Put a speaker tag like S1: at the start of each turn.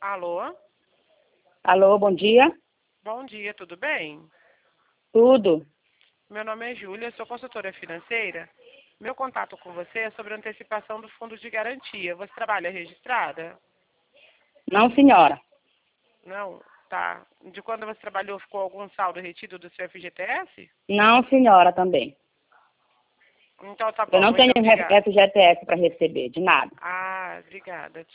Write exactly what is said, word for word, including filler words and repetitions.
S1: Alô?
S2: Alô, bom dia.
S1: Bom dia, tudo bem?
S2: Tudo.
S1: Meu nome é Júlia, sou consultora financeira. Meu contato com você é sobre a antecipação do fundo de garantia. Você trabalha registrada?
S2: Não, senhora.
S1: Não? Tá. De quando você trabalhou, ficou algum saldo retido do seu F G T S?
S2: Não, senhora, também.
S1: Então tá
S2: Eu
S1: bom,
S2: não
S1: muito
S2: tenho
S1: obrigada.
S2: F G T S para receber, de nada.
S1: Ah, obrigada.